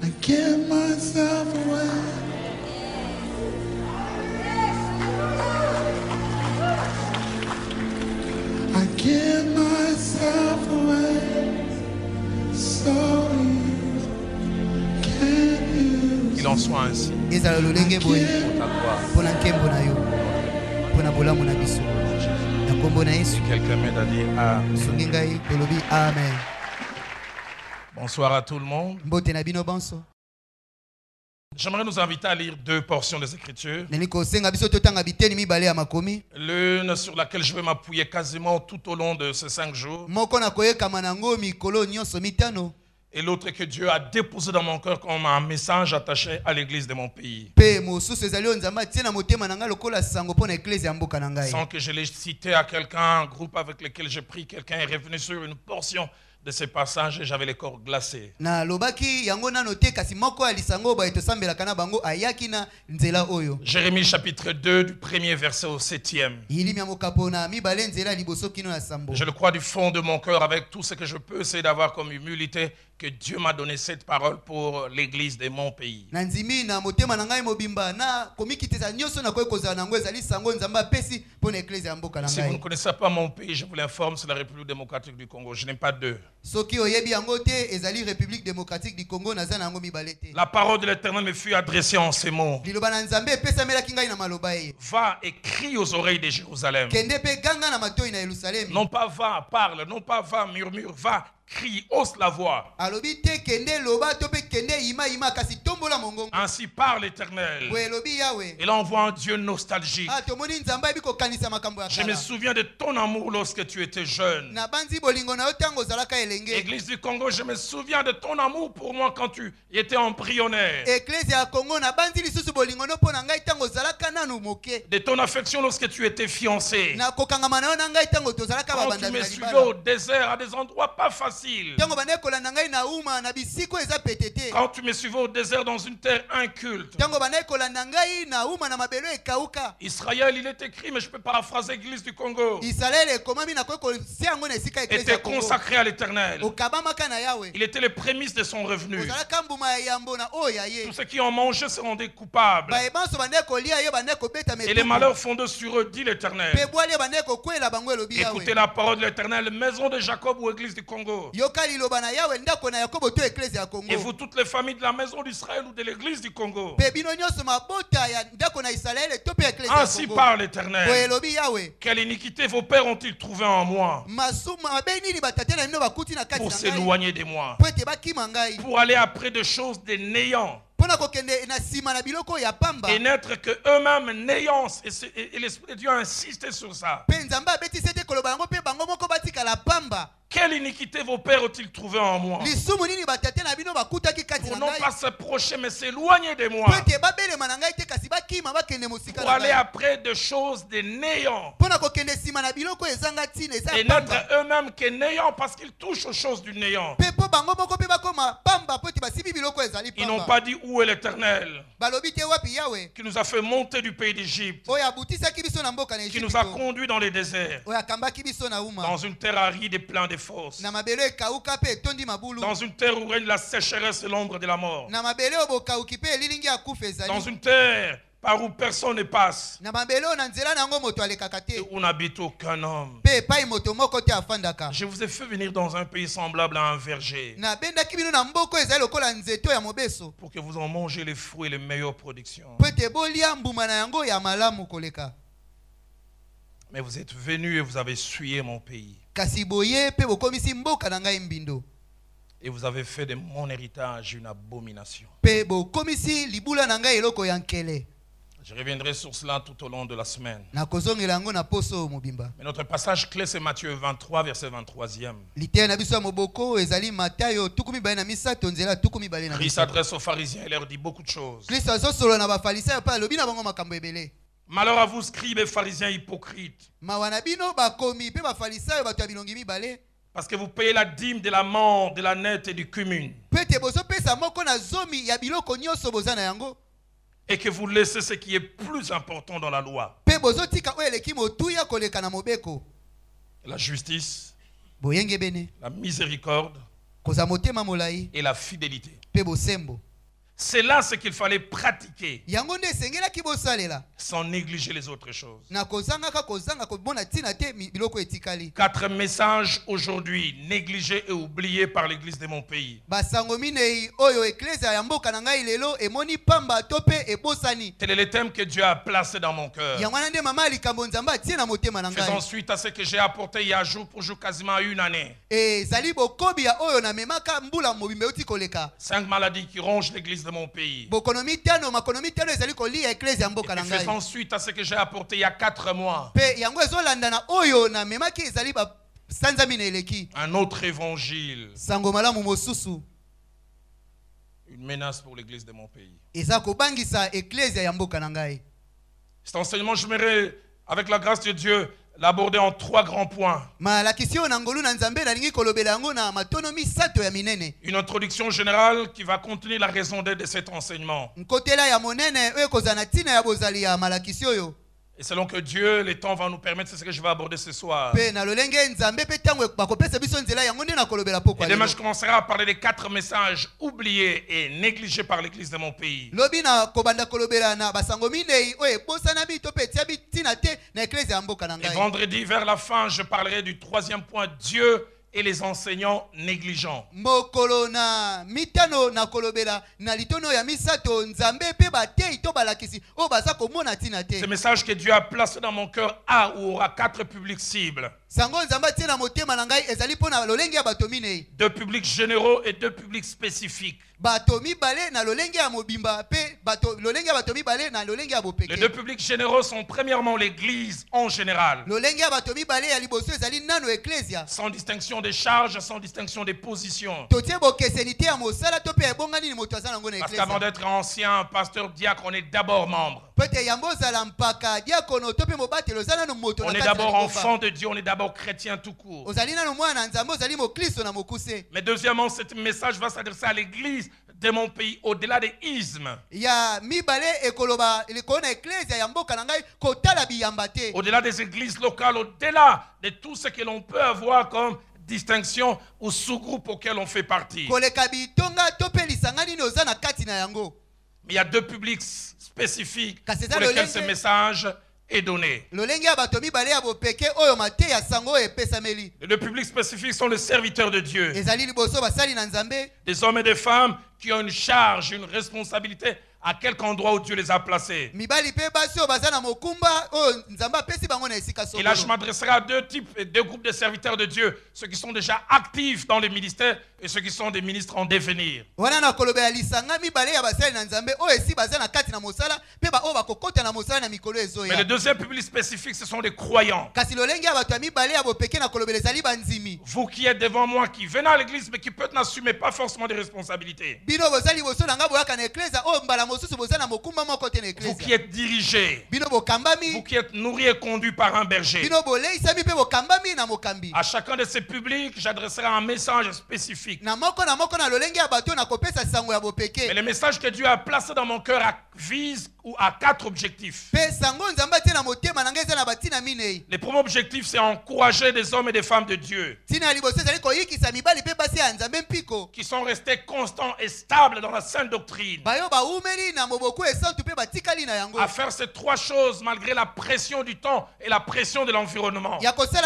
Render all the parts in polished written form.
I give myself away. I give myself away. So can you? Qu'il en soit ainsi. Et ça le lenge boye. Pour ta gloire. Pour la kembo na yo. Pour na bola mona biso. Na kombo na Yesu. Quelqu'un m'aide à dire Amen. Songingai tolobi amen. Bonsoir à tout le monde. Mbote na bino banso. J'aimerais nous inviter à lire deux portions des Écritures. L'une sur laquelle je vais m'appuyer quasiment tout au long de ces 5 jours. Et l'autre que Dieu a déposé dans mon cœur comme un message attaché à l'église de mon pays. Sans que je l'ai cité à quelqu'un, un groupe avec lequel j'ai pris, quelqu'un est revenu sur une portion de ces passages et j'avais les corps glacés. Jérémie chapitre 2 du premier verset au 7e. Je le crois du fond de mon cœur avec tout ce que je peux essayer d'avoir comme humilité que Dieu m'a donné cette parole pour l'église de mon pays. Si vous ne connaissez pas mon pays, je vous l'informe, c'est la République démocratique du Congo. Je n'ai pas deux. La parole de l'Éternel me fut adressée en ces mots. Va et crie aux oreilles de Jérusalem. Non pas va, parle, non pas va, murmure, va. Crie, hausse la voix. Ainsi parle l'Éternel. Il envoie un Dieu nostalgique. Je me souviens de ton amour lorsque tu étais jeune. Église du Congo, je me souviens de ton amour pour moi quand tu étais embryonnaire. De ton affection lorsque tu étais fiancé. Quand tu me suivais au désert à des endroits pas faciles. Quand tu me suivais au désert dans une terre inculte. Israël, il est écrit, mais je peux paraphraser l'église du Congo. Était consacré à l'Éternel. Il était les prémices de son revenu. Tous ceux qui ont mangé seront des coupables. Et les malheurs fondent sur eux, dit l'Éternel. Écoutez la parole de l'Éternel, maison de Jacob ou église du Congo. Et vous toutes les familles de la maison d'Israël ou de l'église du Congo. Ainsi parle l'Éternel. Quelle iniquité vos pères ont-ils trouvé en moi pour s'éloigner de moi, pour aller après des choses des néants et n'être que eux-mêmes néants. Et l'Esprit de Dieu a insisté sur ça. Quelle iniquité vos pères ont-ils trouvé en moi pour non pas s'approcher mais s'éloigner de moi, pour aller après des choses des néants et n'être eux-mêmes que néants parce qu'ils touchent aux choses du néant. Ils n'ont pas dit où est l'Éternel qui nous a fait monter du pays d'Égypte, qui nous a conduits dans les déserts, dans une terre aride et pleine de fosses, dans une terre où règne la sécheresse et l'ombre de la mort, dans une terre par où personne ne passe et où n'habite aucun homme. Je vous ai fait venir dans un pays semblable à un verger pour que vous en mangez les fruits et les meilleures productions. Mais vous êtes venus et vous avez essuyé mon pays. Et vous avez fait de mon héritage une abomination. Je reviendrai sur cela tout au long de la semaine. Mais notre passage clé, c'est Matthieu 23, verset 23e. Christ s'adresse aux pharisiens et leur dit beaucoup de choses. Malheur à vous, scribes et pharisiens hypocrites, parce que vous payez la dîme de la menthe, de la nette et du cumin, et que vous laissez ce qui est plus important dans la loi: la justice, la miséricorde et la fidélité. C'est là ce qu'il fallait pratiquer sans négliger les autres choses. 4 messages aujourd'hui négligés et oubliés par l'église de mon pays. Tel est le thème que Dieu a placé dans mon cœur. Faisons suite à ce que j'ai apporté il y a jour pour jour quasiment 1 année. 5 maladies qui rongent l'église de mon pays. Et faisons suite à ce que j'ai apporté il y a 4 mois. Un autre évangile. Une menace pour l'église de mon pays. Cet enseignement, j'aimerais, avec la grâce de Dieu, l'aborder en 3 grands points. Une introduction générale qui va contenir la raison d'être de cet enseignement. Et selon que Dieu, le temps va nous permettre, c'est ce que je vais aborder ce soir. Et demain, je commencerai à parler des 4 messages oubliés et négligés par l'église de mon pays. Et vendredi, vers la fin, je parlerai du 3e point, Dieu et les enseignants négligents. Ce message que Dieu a placé dans mon cœur a ou aura 4 publics cibles. 2 publics généraux et 2 publics spécifiques. Les 2 publics généraux sont premièrement l'église en général. Sans distinction des charges, sans distinction des positions. Parce qu'avant d'être ancien, pasteur, diacre, on est d'abord membre. On est d'abord enfant de Dieu, on est d'abord chrétien tout court. Mais deuxièmement, ce message va s'adresser à l'église de mon pays au-delà des ismes. Au-delà des églises locales, au-delà de tout ce que l'on peut avoir comme distinction ou sous-groupe auquel on fait partie. Mais il y a 2 publics spécifiques pour lesquels ce message est donné. Les 2 publics spécifiques sont les serviteurs de Dieu. Des hommes et des femmes qui ont une charge, une responsabilité à quelque endroit où Dieu les a placés. Et là, je m'adresserai à 2 types et 2 groupes de serviteurs de Dieu. Ceux qui sont déjà actifs dans les ministères et ceux qui sont des ministres en devenir. Mais le 2e public spécifique, ce sont les croyants. Vous qui êtes devant moi, qui venez à l'église, mais qui peut-être n'assumez pas forcément des responsabilités. Vous qui êtes dirigés, vous qui êtes nourris et conduits par un berger. À chacun de ces publics, j'adresserai un message spécifique. Mais le message que Dieu a placé dans mon cœur vise ou à 4 objectifs. Le premier objectif, c'est encourager des hommes et des femmes de Dieu qui sont restés constants et stables dans la sainte doctrine, à faire ces 3 choses malgré la pression du temps et la pression de l'environnement.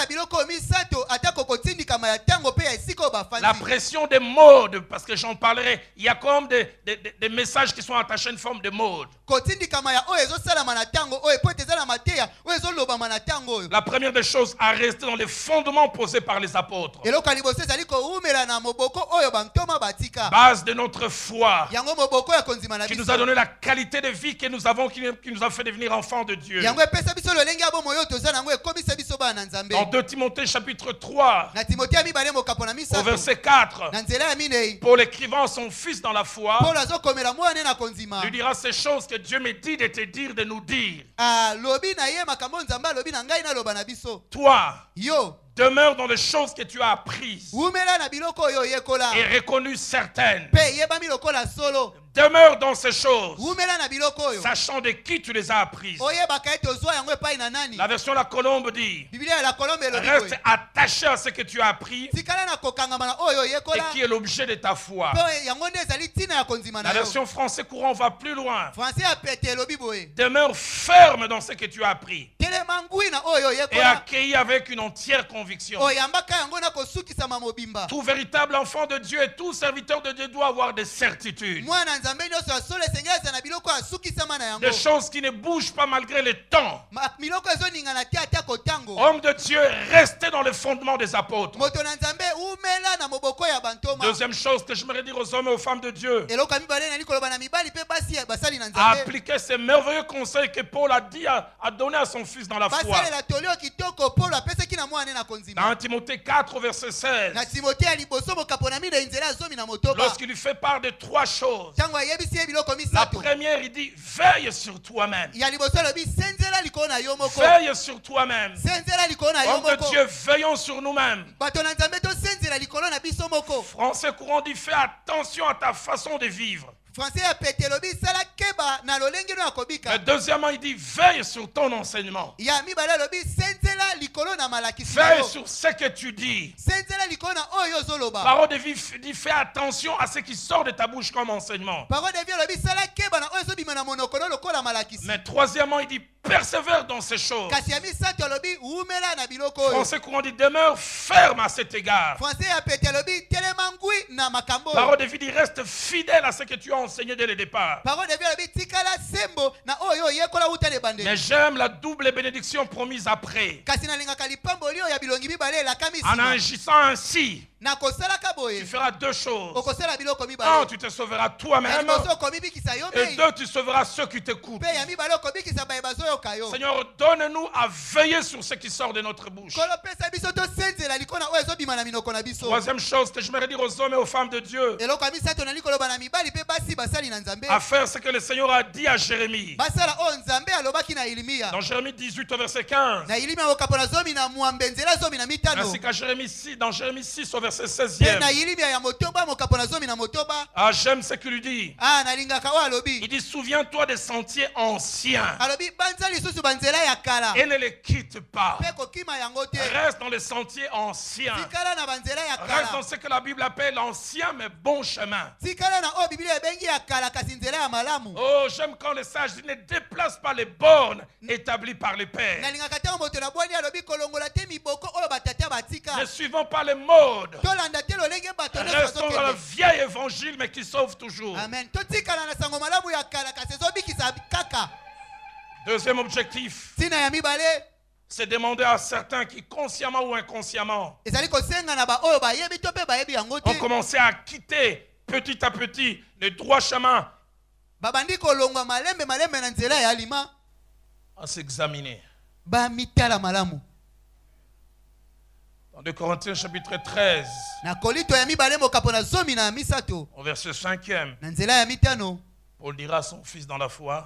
La pression des modes, parce que j'en parlerai, il y a comme des messages qui sont attachés à une forme de mode. La première des choses, à rester dans les fondements posés par les apôtres. Base de notre foi, qui nous a donné la qualité de vie que nous avons, qui nous a fait devenir enfants de Dieu. Dans 2 Timothée chapitre 3, au verset 4, pour l'écrivain, son fils dans la foi, lui dira ces choses que Dieu me dit de te dire, de nous dire. Toi, demeure dans les choses que tu as apprises et reconnues certaines. Demeure dans ces choses, sachant de qui tu les as apprises. La version La Colombe dit, reste attaché à ce que tu as appris et qui est l'objet de ta foi. La version Français courant va plus loin. Demeure ferme dans ce que tu as appris et accueilli avec une entière conviction. Tout véritable enfant de Dieu et tout serviteur de Dieu doit avoir des certitudes. Des choses qui ne bougent pas malgré le temps. Homme de Dieu, restez dans le fondement des apôtres. Deuxième chose que j'aimerais dire aux hommes et aux femmes de Dieu, appliquer ces merveilleux conseils que Paul a donné à son fils dans la foi. Dans Timothée 4 verset 16, lorsqu'il lui fait part de trois choses. La première, il dit, veille sur toi-même. Veille sur toi-même. Homme de Dieu, veillons sur nous-mêmes. Français courant dit, fais attention à ta façon de vivre. Mais deuxièmement, il dit, veille sur ton enseignement. Veille sur ce que tu dis. Parole de vie dit, fais attention à ce qui sort de ta bouche comme enseignement. Mais troisièmement, il dit, persévère dans ces choses. Français courant dit, demeure ferme à cet égard. Parole de vie dit, reste fidèle à ce que tu as enseigné dès le départ. Mais j'aime la double bénédiction promise après. En agissant ainsi, tu feras deux choses. Un, tu te sauveras toi-même. Et deux, tu sauveras ceux qui t'écoutent. Seigneur, donne-nous à veiller sur ce qui sort de notre bouche. Troisième chose que je voudrais dire aux hommes et aux femmes de Dieu, à faire ce que le Seigneur a dit à Jérémie. Dans Jérémie 18 au verset 15. Ainsi qu'à Jérémie 6, dans Jérémie 6 au verset 16e. Ah, j'aime ce qu'il lui dit. Il dit, souviens-toi des sentiers anciens et ne les quitte pas. Reste dans les sentiers anciens. Reste dans ce que la Bible appelle l'ancien mais bon chemin. Oh, j'aime quand le sage dit, ne déplace pas les bornes établies par les pères. Ne suivons pas les modes. Restons dans le vieil évangile mais qui sauve toujours. Amen. Deuxième objectif, c'est demander à certains qui consciemment ou inconsciemment ont commencé à quitter petit à petit le droit chemin, à s'examiner. Dans 2 Corinthiens chapitre 13, au verset 5e, Paul dira à son fils dans la foi,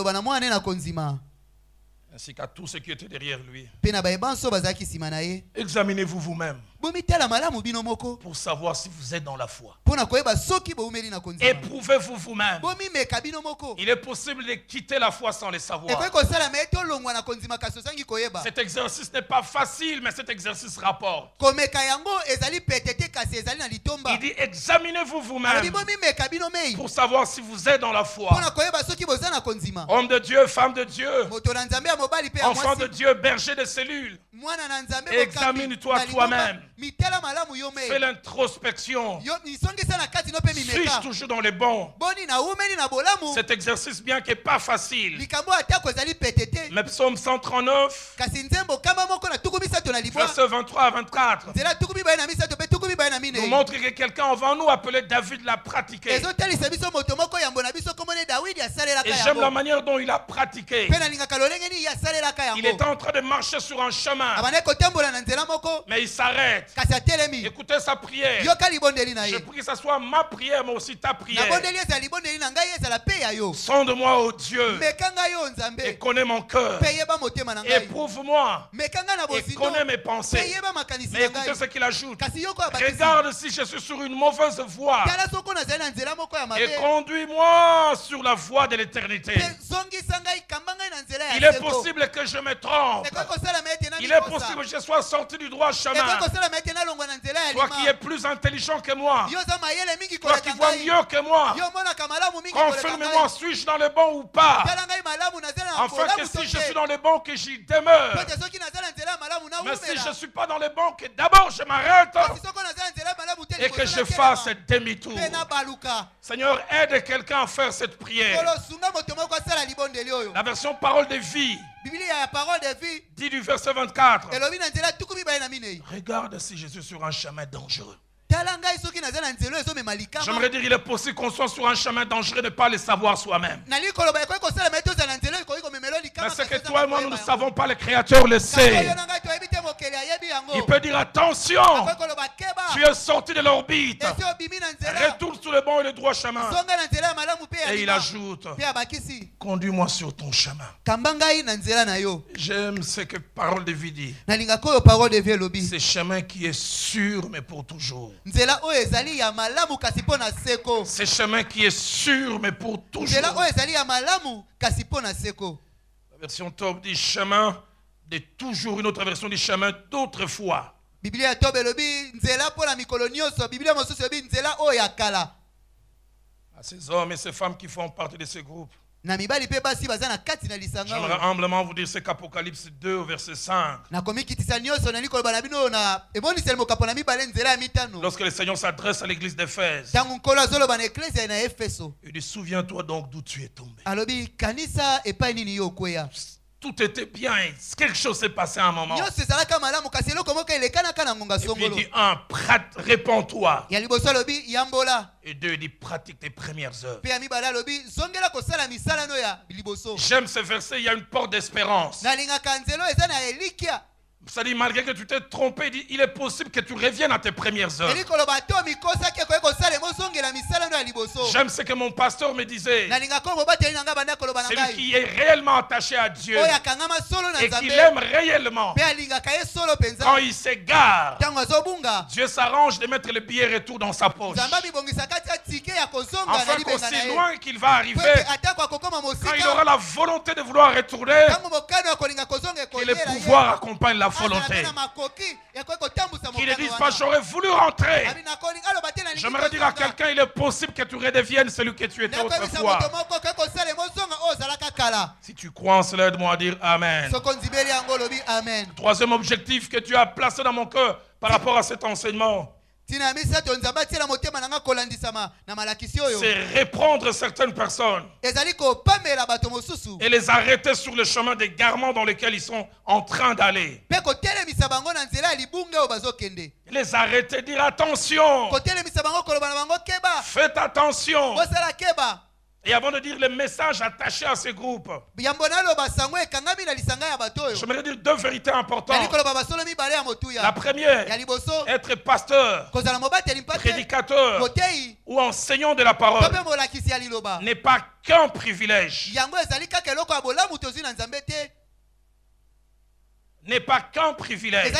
ainsi qu'à tous ceux qui étaient derrière lui, examinez-vous vous-même pour savoir si vous êtes dans la foi. Éprouvez-vous vous-même. Il est possible de quitter la foi sans le savoir. Cet exercice n'est pas facile, mais cet exercice rapporte. Il dit, examinez-vous vous-même pour savoir si vous êtes dans la foi. Homme de Dieu, femme de Dieu, enfant de Dieu, berger de cellules, examine-toi toi-même. Fais l'introspection. Fiche toujours dans les bons. Cet exercice, bien qu'il n'est pas facile, mais psaume 139, verset 23 à 24, nous montre que quelqu'un avant nous appelé David l'a pratiqué. Et j'aime la manière dont il a pratiqué. Il était en train de marcher sur un chemin chemin. Mais il s'arrête. Écoutez sa prière. Je prie que ce soit ma prière, mais aussi ta prière. Sonde-moi, oh Dieu, et connais mon cœur. Éprouve-moi et connais mes pensées. Mais écoutez ce qu'il ajoute. Regarde si je suis sur une mauvaise voie et conduis-moi sur la voie de l'éternité. Il est possible que je me trompe. Il est possible que je sois sorti du droit chemin. Toi qui es plus intelligent que moi, toi qui vois mieux que moi, confirme-moi, suis-je dans le bon ou pas, afin que si je suis dans le bon, que j'y demeure. Mais si je ne suis pas dans le bon, que d'abord je m'arrête et que je fasse demi-tour. Seigneur, aide quelqu'un à faire cette prière. La version parole de vie dit du verset 24. Regarde si je suis sur un chemin dangereux. J'aimerais dire qu'il est possible qu'on soit sur un chemin dangereux et ne pas le savoir soi-même. Mais ce que toi et moi nous ne savons pas, le Créateur le sait. Il peut dire attention, tu es sorti de l'orbite, retourne sur le bon et le droit chemin. Et il ajoute, conduis-moi sur ton chemin. J'aime ce que parole de vie dit. C'est chemin qui est sûr mais pour toujours. C'est chemin qui est sûr mais pour toujours. La version top dit chemin de toujours. Une autre version dit chemin d'autrefois. À ces hommes et ces femmes qui font partie de ce groupe, j'aimerais humblement vous dire ce qu'Apocalypse 2 au verset 5. Lorsque le Seigneur s'adresse à l'église d'Éphèse, il dit souviens-toi donc d'où tu es tombé. Tout était bien, quelque chose s'est passé à un moment. Et puis il dit réponds-toi. Et deux, il dit pratique tes premières œuvres. J'aime ce verset, il y a une porte d'espérance. Ça dit, malgré que tu t'es trompé, il est possible que tu reviennes à tes premières œuvres. J'aime ce que mon pasteur me disait. Celui qui est réellement attaché à Dieu et qui l'aime réellement, quand il s'égare, Dieu s'arrange de mettre le billet retour dans sa poche. Afin qu'aussi loin qu'il va arriver, quand il aura la volonté de vouloir retourner, que le pouvoir accompagne la volonté. Qu'il ne dise pas j'aurais voulu rentrer. J'aimerais dire à quelqu'un, il est possible que tu redeviennes celui que tu étais autrefois. Si tu crois en cela, aide-moi à dire Amen. Troisième objectif que tu as placé dans mon cœur par rapport à cet enseignement, c'est reprendre certaines personnes et les arrêter sur le chemin d'égarement dans lequel ils sont en train d'aller. Les arrêter, dire attention. Faites attention. Et avant de dire les messages attachés à ce groupe, j'aimerais dire deux vérités importantes. La première, être pasteur, prédicateur ou enseignant de la parole n'est pas qu'un privilège. N'est pas qu'un privilège.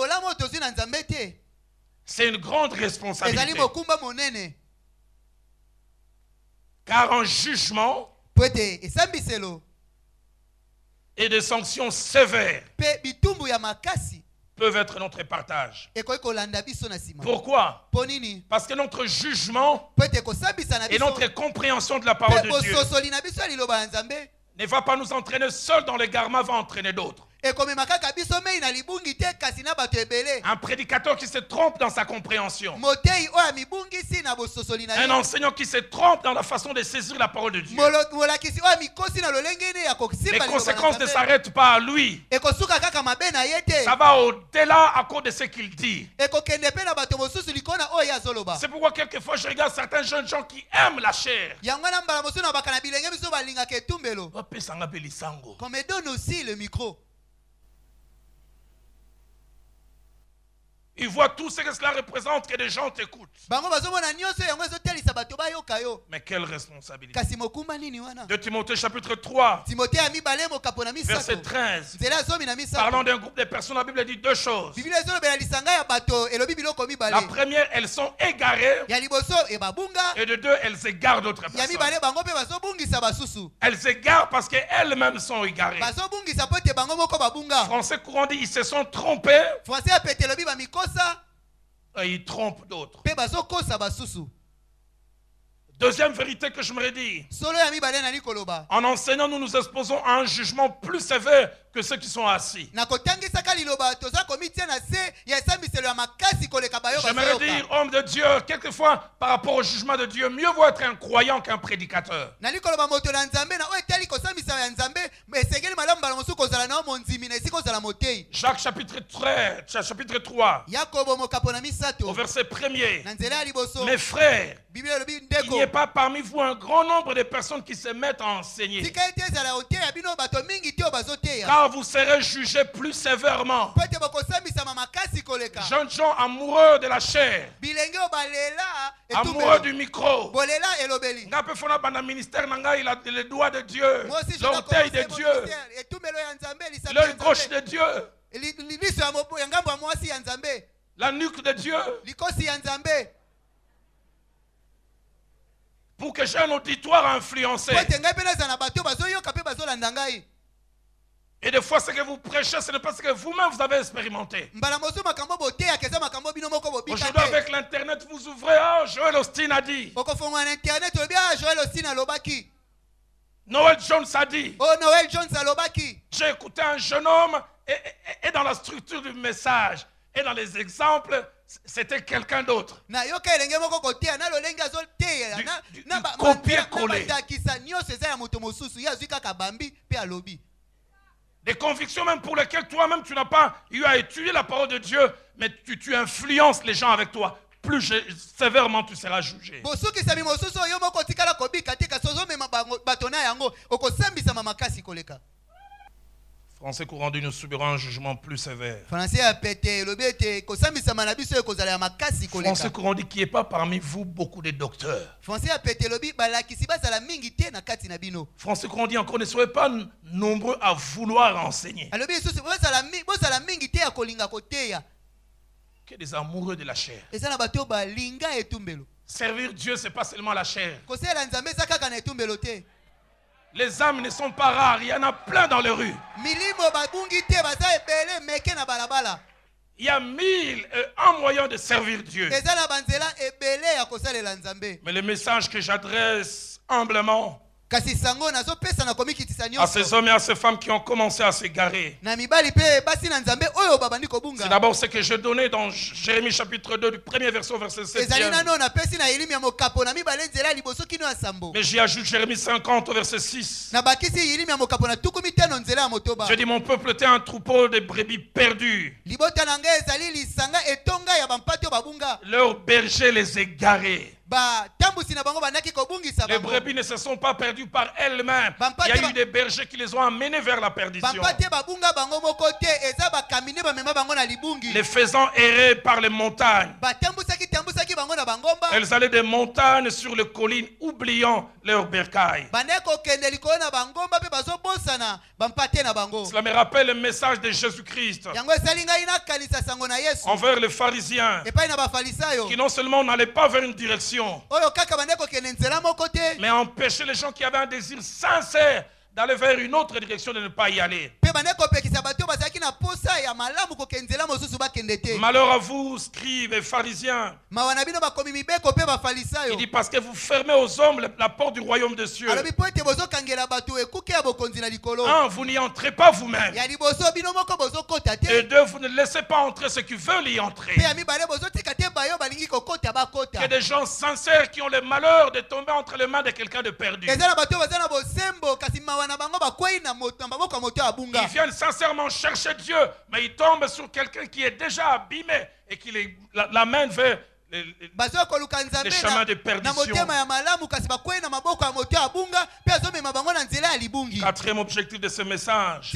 C'est une grande responsabilité. Car un jugement et des sanctions sévères peuvent être notre partage. Pourquoi? Parce que notre jugement et notre compréhension de la parole de Dieu ne va pas nous entraîner seuls dans l'égarement, va entraîner d'autres. Un prédicateur qui se trompe dans sa compréhension. Un enseignant qui se trompe dans la façon de saisir la parole de Dieu. Les conséquences ne s'arrêtent pas à lui. Ça va au-delà à cause de ce qu'il dit. C'est pourquoi quelquefois je regarde certains jeunes gens qui aiment la chair. Qu'on me donne aussi le micro. Ils voient tout ce que cela représente, que des gens t'écoutent. Mais quelle responsabilité. 2 Timothée chapitre 3, verset 13. Parlant d'un groupe de personnes, la Bible dit deux choses. La première, elles sont égarées. Et de deux, elles égarent d'autres personnes. Elles égarent parce qu'elles-mêmes sont égarées. Français courant dit, ils se sont trompés. Et ils trompent d'autres. Deuxième vérité que je me redis. En enseignant, nous nous exposons à un jugement plus sévère que ceux qui sont assis. J'aimerais dire, homme de Dieu, quelquefois, par rapport au jugement de Dieu, mieux vaut être un croyant qu'un prédicateur. Jacques chapitre 3, au verset 1er. Mes frères, il n'y ait pas parmi vous un grand nombre de personnes qui se mettent à enseigner. Car vous serez jugés plus sévèrement. Jeunes gens amoureux de la chair, amoureux du micro. Le doigt de Dieu, l'orteil de Dieu, l'œil gauche de Dieu, la nuque de Dieu. Pour que j'ai un auditoire influencé. Et des fois, ce que vous prêchez, ce n'est pas ce que vous-même vous avez expérimenté. Aujourd'hui, avec l'internet, vous ouvrez. Ah, Joel Osteen a dit. Noel Jones a dit. J'ai écouté un jeune homme et dans la structure du message et dans les exemples, c'était quelqu'un d'autre. Du copier-coller. Des convictions même pour lesquelles toi-même tu n'as pas eu à étudier la parole de Dieu, mais tu influences les gens avec toi. Plus sévèrement tu seras jugé. Français courant dit, nous subirons un jugement plus sévère. Français courant dit qu'il n'y ait pas parmi vous beaucoup de docteurs. Français courant dit encore, ne soyez pas nombreux à vouloir enseigner. Que des amoureux de la chair. Servir Dieu, ce n'est pas seulement la chair. Les âmes ne sont pas rares, il y en a plein dans les rues. Il y a 1001 moyens de servir Dieu. Mais le message que j'adresse humblement à ces hommes et à ces femmes qui ont commencé à s'égarer, c'est d'abord ce que je donnais dans Jérémie chapitre 2 du premier verset au verset 7. Mais j'y ajoute Jérémie 50 au verset 6. Je dis, mon peuple était un troupeau de brebis perdues. Leurs bergers les égaraient. Les brebis ne se sont pas perdues par elles-mêmes. Il y a eu des bergers qui les ont amenés vers la perdition. Les faisant errer par les montagnes. Elles allaient des montagnes sur les collines, oubliant leurs bercailles. Cela me rappelle le message de Jésus-Christ envers les pharisiens, qui non seulement n'allaient pas vers une direction, mais empêcher les gens qui avaient un désir sincère d'aller vers une autre direction, de ne pas y aller. Malheur à vous, scribes et pharisiens. Il dit, parce que vous fermez aux hommes la porte du royaume des cieux. Un, vous n'y entrez pas vous-même. Et deux, vous ne laissez pas entrer ceux qui veulent y entrer. Que des gens sincères qui ont le malheur de tomber entre les mains de quelqu'un de perdu. Ils viennent sincèrement chercher Dieu, mais ils tombent sur quelqu'un qui est déjà abîmé et qui l'amène vers les chemins de perdition. Quatrième objectif de ce message,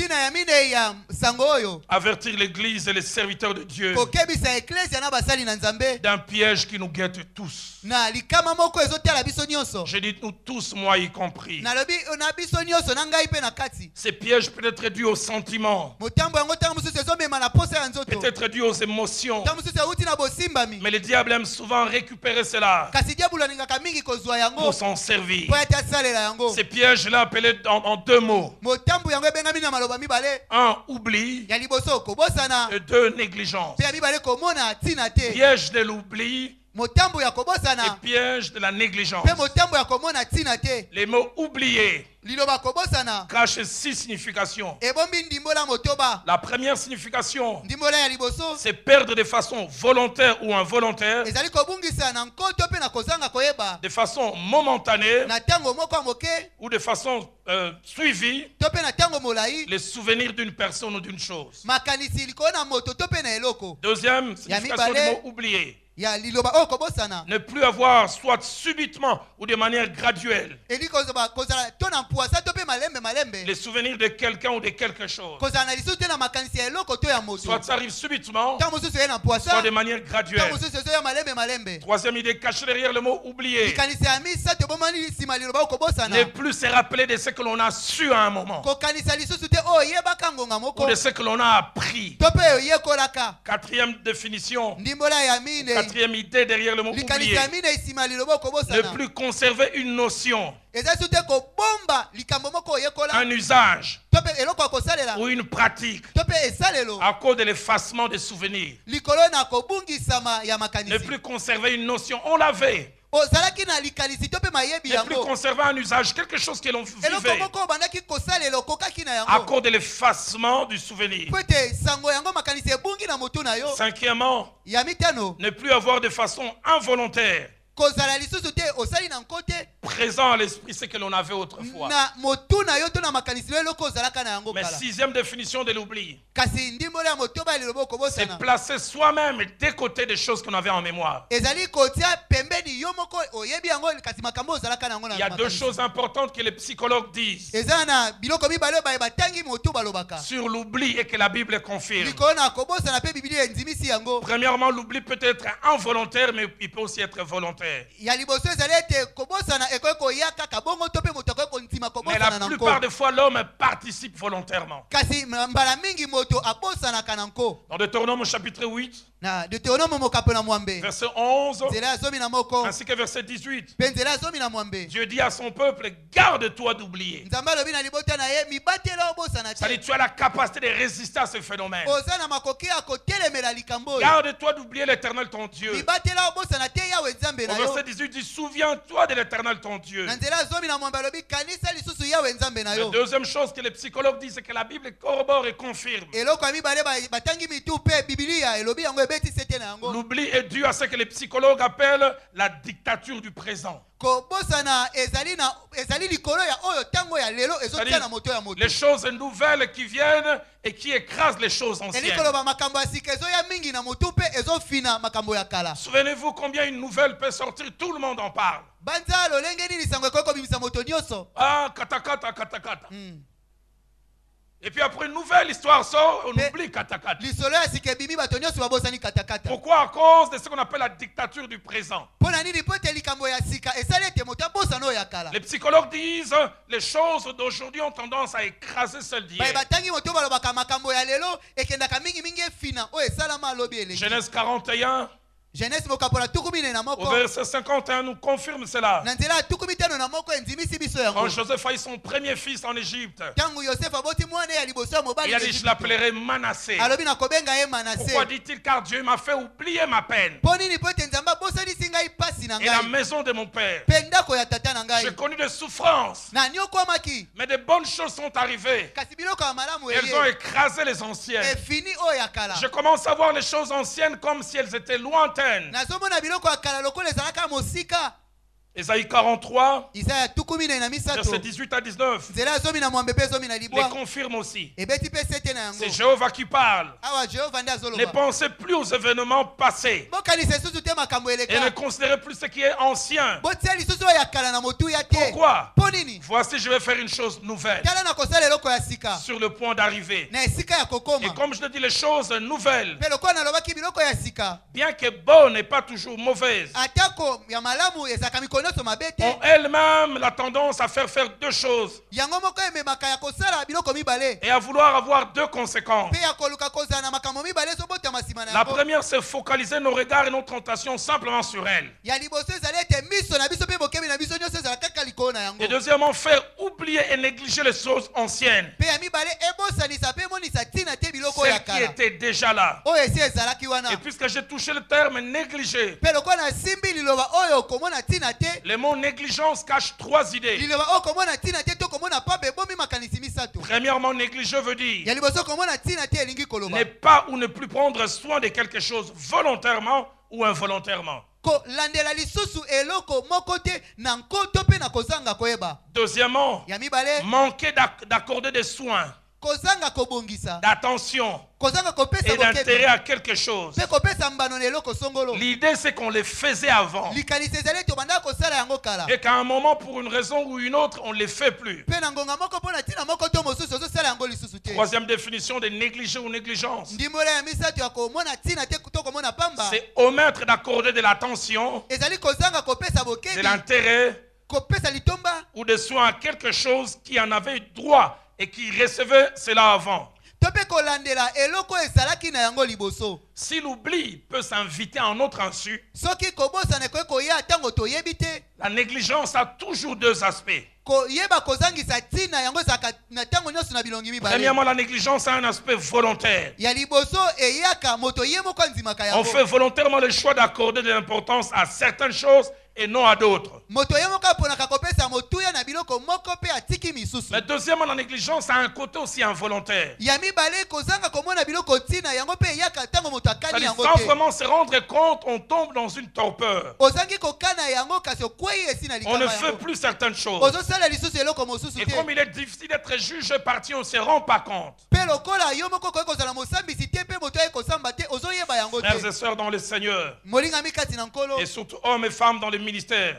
avertir l'église et les serviteurs de Dieu d'un piège qui nous guette tous. Je dis nous tous, moi y compris. Ces pièges peuvent être dus aux sentiments, peut-être dus aux émotions, mais le diable aime souvent récupérer cela pour s'en servir. Ces pièges-là appelés en deux mots. Un, oubli, et deux, négligence. Piège de l'oubli et piège de la négligence. Les mots oubliés cachent 6 significations. La première signification, c'est perdre de façon volontaire ou involontaire, de façon momentanée ou de façon suivie, les souvenirs d'une personne ou d'une chose. Deuxième signification du mot oublié, ne plus avoir soit subitement ou de manière graduelle les souvenirs de quelqu'un ou de quelque chose. Soit ça arrive subitement, soit de manière graduelle. Troisième idée cachée derrière le mot oublier, ne plus se rappeler de ce que l'on a su à un moment ou de ce que l'on a appris. Quatrième définition, quatrième idée derrière le mot oublier, ne plus conserver une notion, un usage ou une pratique à cause de l'effacement des souvenirs. Ne plus conserver une notion, on l'avait. Ne plus conserver un usage, quelque chose que l'on vivait à cause de l'effacement du souvenir. Cinquièmement, ne plus avoir de façon involontaire présent à l'esprit ce que l'on avait autrefois. Mais sixième définition de l'oubli, c'est placer soi-même des côtés des choses qu'on avait en mémoire. Il y a deux choses importantes que les psychologues disent sur l'oubli et que la Bible confirme. Premièrement, l'oubli peut être involontaire, mais il peut aussi être volontaire. Mais la plupart des fois, l'homme participe volontairement. Dans Deutéronome chapitre 8, verset 11, ainsi que verset 18, Dieu dit à son peuple, garde-toi d'oublier. Ça dit, tu as la capacité de résister à ce phénomène. Garde-toi d'oublier l'Éternel ton Dieu. Au verset 18 dit, souviens-toi de l'Éternel ton Dieu. La deuxième chose que les psychologues disent, c'est que la Bible corrobore et confirme. L'oubli est dû à ce que les psychologues appellent la dictature du présent. Les choses nouvelles qui viennent et qui écrasent les choses anciennes. Souvenez-vous combien une nouvelle peut sortir, tout le monde en parle. Ah, katakata, katakata. Et puis après une nouvelle histoire sort, on oublie katakata. Pourquoi? À cause de ce qu'on appelle la dictature du présent. Les psychologues disent les choses d'aujourd'hui ont tendance à écraser celles d'hier. Genèse 41. Au verset 51 nous confirme cela. Quand Joseph a eu son premier fils en Égypte, il a dit, je l'appellerai Manassé. Pourquoi dit-il? Car Dieu m'a fait oublier ma peine et la maison de mon père. J'ai connu des souffrances, mais de bonnes choses sont arrivées. Elles ont écrasé les anciennes. Je commence à voir les choses anciennes comme si elles étaient lointaines. Ésaïe 43, verset 18 à 19. Les confirme aussi. C'est Jéhovah qui parle. Ne pensez plus aux événements passés. Et ne considérez plus ce qui est ancien. Pourquoi? Voici, je vais faire une chose nouvelle. Sur le point d'arriver. Et comme je te dis, les choses nouvelles, bien que bonnes n'est pas toujours mauvaises, ont elles-mêmes la tendance à faire deux choses et à vouloir avoir deux conséquences. La première, c'est focaliser nos regards et nos tentations simplement sur elles. Et deuxièmement, faire oublier et négliger les choses anciennes, celles qui étaient déjà là. Et puisque j'ai touché le terme négliger, le mot négligence cache trois idées. Premièrement, négliger veut dire ne pas ou ne plus prendre soin de quelque chose volontairement ou involontairement. Deuxièmement, manquer d'accorder des soins, d'attention et d'intérêt à quelque chose. L'idée, c'est qu'on les faisait avant et qu'à un moment, pour une raison ou une autre, on ne les fait plus. Troisième définition de négliger ou négligence, c'est omettre d'accorder de l'attention, de l'intérêt ou des soins à quelque chose qui en avait droit et qui recevait cela avant. Si l'oubli peut s'inviter en notre insu, la négligence a toujours deux aspects. Premièrement, la négligence a un aspect volontaire. On fait volontairement le choix d'accorder de l'importance à certaines choses et non à d'autres. Mais deuxièmement, la négligence a un côté aussi involontaire. Sans vraiment se rendre compte, on tombe dans une torpeur. On ne fait plus certaines choses. Et comme il est difficile d'être jugé parti, on ne se rend pas compte. Frères et sœurs dans le Seigneur, et surtout hommes et femmes dans le ministère,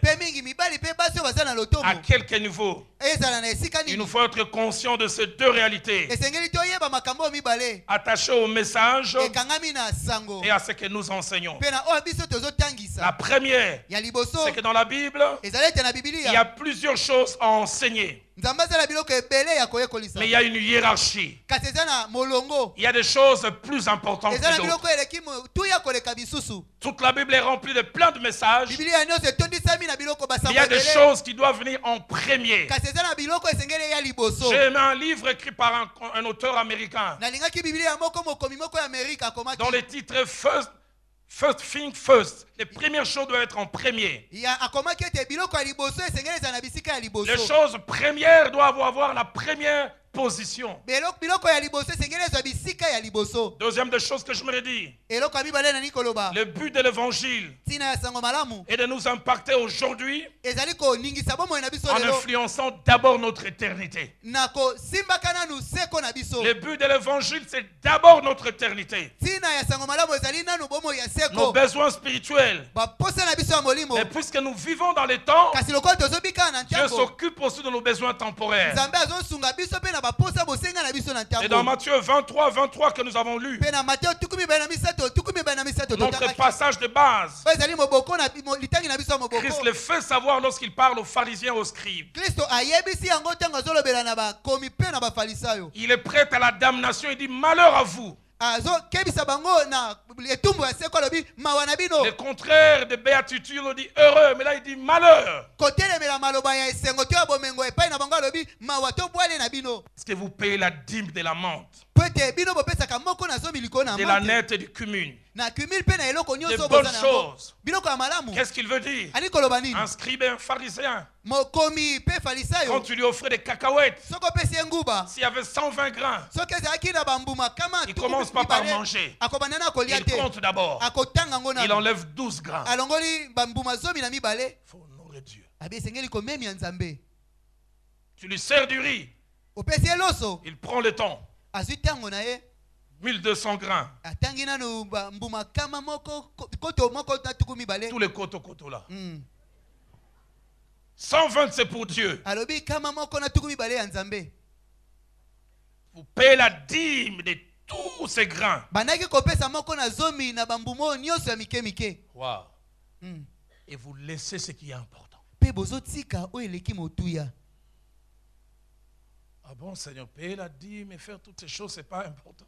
à quelque niveau, il nous faut être conscient de ces deux réalités, attachés au message et à ce que nous enseignons. La première, c'est que dans la Bible, il y a plusieurs choses à enseigner. Mais il y a une hiérarchie. Il y a des choses plus importantes que d'autres. Toute la Bible est remplie de plein de messages. Mais il y a des choses qui doivent venir en premier. J'ai aimé un livre écrit par un auteur américain dont le titre est First Thing First. Les premières choses doivent être en premier. Les choses premières doivent avoir la première position. Deuxième des choses que je me dis, le but de l'évangile est de nous impacter aujourd'hui en influençant d'abord notre éternité. Le but de l'évangile, c'est d'abord notre éternité, nos besoins spirituels. Et puisque nous vivons dans les temps, Dieu s'occupe aussi de nos besoins temporaires. Et dans Matthieu 23 que nous avons lu, notre passage de base, Christ le fait savoir lorsqu'il parle aux pharisiens et aux scribes. Il est prêt à la damnation. Il dit malheur à vous. Le contraire de béatitude, on dit heureux, mais là il dit malheur. Est-ce que vous payez la dîme de la menthe, de la nette et du cumul, des bonnes choses? Qu'est-ce qu'il veut dire? Un scribe et un pharisien, quand tu lui offrais des cacahuètes, s'il y avait 120 grains, il commence pas par manger. Il compte d'abord. Il enlève 12 grains. Il faut honorer Dieu. Tu lui sers du riz. Il prend le temps. 1200 grains. Tous les koto là. 120 c'est pour Dieu. Vous payez la dîme de tous ces grains. Wow. Et vous laissez ce qui est important. Ah bon, Seigneur, payer la dîme et faire toutes ces choses, c'est pas important.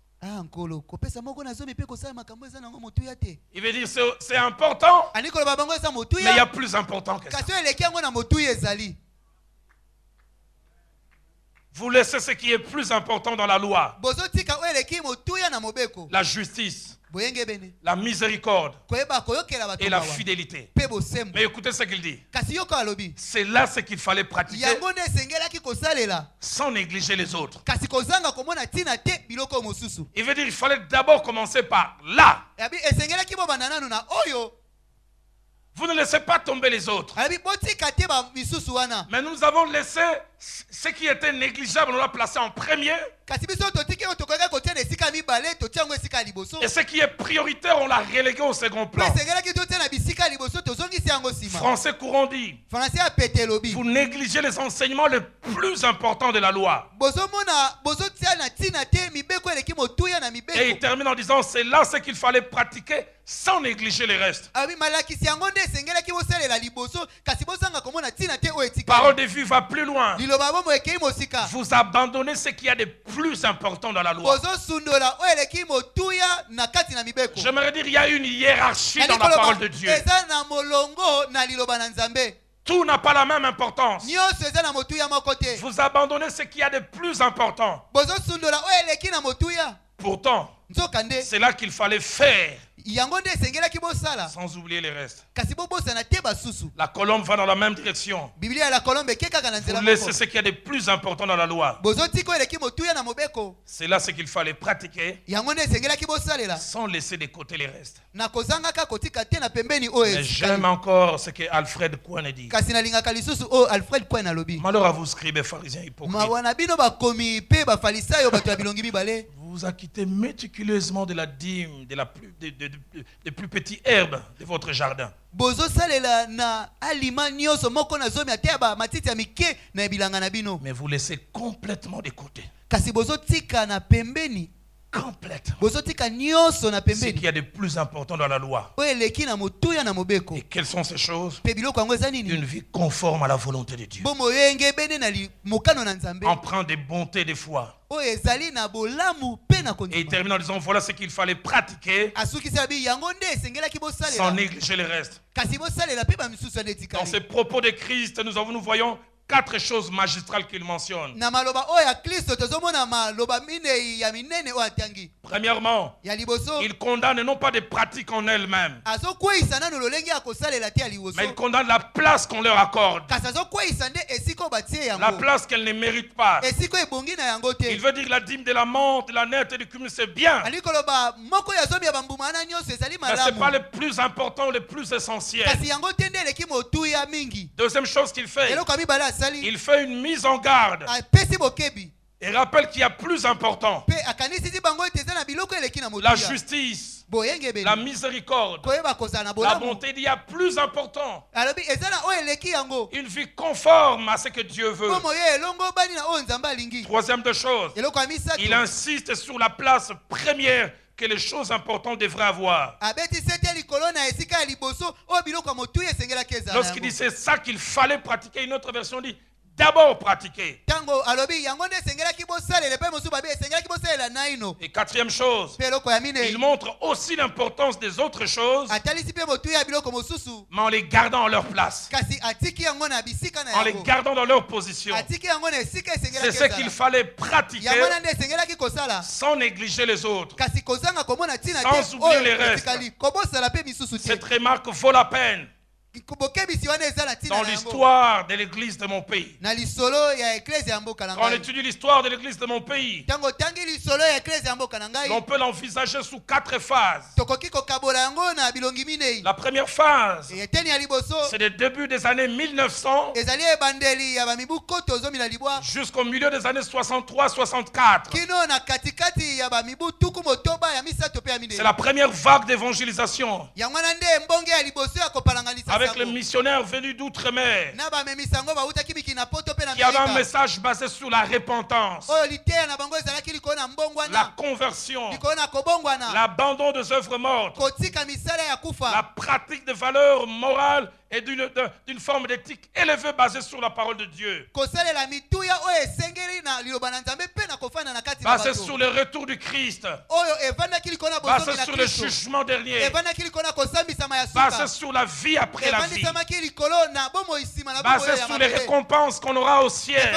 Il veut dire c'est important, mais il y a plus important que ça. Vous laissez ce qui est plus important dans la loi. La justice, la miséricorde et la fidélité. Mais écoutez ce qu'il dit. C'est là ce qu'il fallait pratiquer sans négliger les autres. Il veut dire qu'il fallait d'abord commencer par là. Vous ne laissez pas tomber les autres. Mais nous avons laissé ce qui était négligeable, on l'a placé en premier. Et ce qui est prioritaire, on l'a relégué au second plan. Français courant dit, vous négligez les enseignements les plus importants de la loi. Et il termine en disant, c'est là ce qu'il fallait pratiquer sans négliger les restes. Parole de vie va plus loin. Vous abandonnez ce qu'il y a de plus important dans la loi. J'aimerais dire, il y a une hiérarchie dans la parole de Dieu. Tout n'a pas la même importance. Vous abandonnez ce qu'il y a de plus important. Pourtant, c'est là qu'il fallait faire. Sans oublier les restes. La colombe va dans la même direction. Vous laissez ce qu'il y a de plus important dans la loi. C'est là ce qu'il fallait pratiquer sans laisser de côté les restes. Mais j'aime encore ce que Alfred Kouane dit. Malheur à vous, scribes, pharisiens, hypocrites. Vous acquittez méticuleusement de la dîme des plus petites herbes de votre jardin. Mais vous laissez complètement de côté. Complètement. Ce qu'il y a de plus important dans la loi. Et quelles sont ces choses? Une vie conforme à la volonté de Dieu. Empreinte de bonté de foi. Et il termine en disant, voilà ce qu'il fallait pratiquer sans négliger le reste. Dans ces propos de Christ, nous voyons 4 choses magistrales qu'il mentionne. Premièrement, il condamne non pas des pratiques en elles-mêmes, mais il condamne la place qu'on leur accorde, la place qu'elles ne méritent pas. Il veut dire la dîme de la menthe, de la nette et du cumin, c'est bien, mais ce n'est pas le plus important ou le plus essentiel. Deuxième chose qu'il fait, il fait une mise en garde et rappelle qu'il y a plus important. La justice, la miséricorde, la bonté, il y a plus important. Une vie conforme à ce que Dieu veut. Troisième de choses, il insiste sur la place première que les choses importantes devraient avoir. Lorsqu'il dit c'est ça qu'il fallait pratiquer, une autre version dit d'abord pratiquer. Et quatrième chose, il montre aussi l'importance des autres choses, mais en les gardant en leur place, en les gardant dans leur position. C'est ce qu'il fallait pratiquer sans négliger les autres, sans oublier les restes. Cette remarque vaut la peine. dans l'histoire de l'église de mon pays. Quand on étudie l'histoire de l'église de mon pays, on peut l'envisager sous 4 phases. La première phase, c'est le début des années 1900 jusqu'au milieu des années 63-64. C'est la première vague d'évangélisation, avec les missionnaires venus d'outre-mer qui avaient un message basé sur la repentance, la conversion, l'abandon des œuvres mortes, la pratique des valeurs morales et d'une forme d'éthique élevée basée sur la parole de Dieu, basée sur le retour du Christ, basée sur le jugement dernier, basée sur la vie après la vie, basée sur les récompenses qu'on aura au ciel.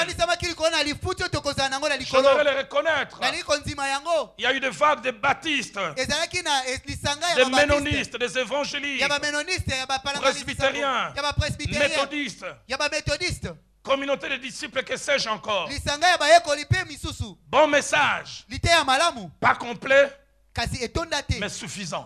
Je devrais les reconnaître. Il y a eu des vagues de baptistes, des ménonistes, des évangélistes, presbytériens, méthodistes, communauté de disciples, que sais-je encore. Bon message, pas complet, mais suffisant.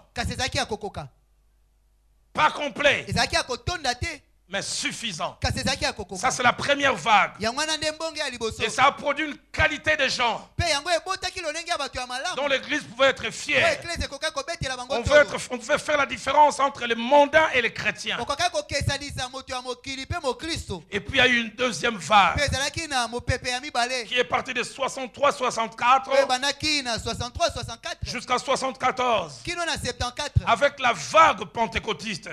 Pas complet, mais suffisant. Ça, c'est la première vague. Et ça a produit une qualité de gens dont l'église pouvait être fière. On pouvait faire la différence entre les mondains et les chrétiens. Et puis il y a eu une deuxième vague qui est partie de 63-64 jusqu'à 74, avec la vague pentecôtiste